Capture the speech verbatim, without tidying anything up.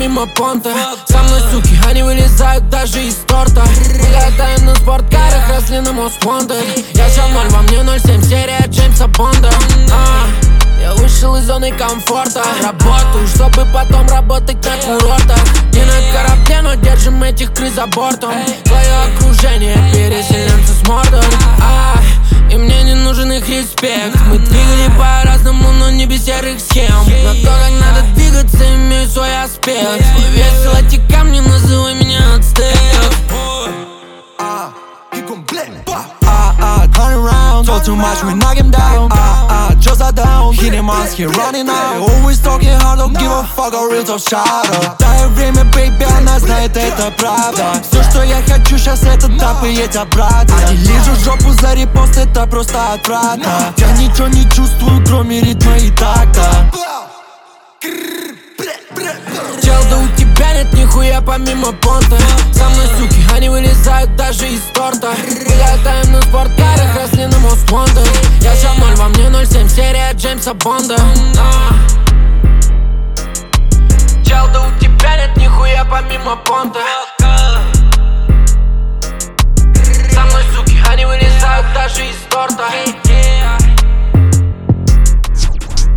помимо понта. Со мной суки, они вылезают даже из торта. Мы катаем на спорткарах, росли на Most Wanted. Я сел ноль, во мне ноль семь, серия Джеймса Бонда. а, Я вышел из зоны комфорта. Работаю, чтобы потом работать на курортах. Не на корабле, но держим этих крыс за бортом. Твое окружение, переселенцы с Мордор. а, И мне не нужен их респект. Мы двигали по-разному, но не без серых схем. Но то, как надо двигаться, имею свой аспект. Весело эти камни, называй меня ацтек. Turn around, talk too much, we knock him down. Ah, ah, just a down, hit him on, he running out. Always talking hard, don't give a fuck, a real tough shadow. Дай время, baby, она знает, это правда. Все, что я хочу сейчас, это тапать обратно. Они лижут жопу за репост, это просто отвратно. Я ничего не чувствую, кроме ритма и такта. Чел, да у тебя нет нихуя помимо понта. Со мной суки, они вылезают даже из торта. Мы катаем на спорткарах, росли на Most Wanted. Я сел ноль, во мне ноль семь, серия Джеймса Бонда. а. Чел, да у тебя нет нихуя помимо понта.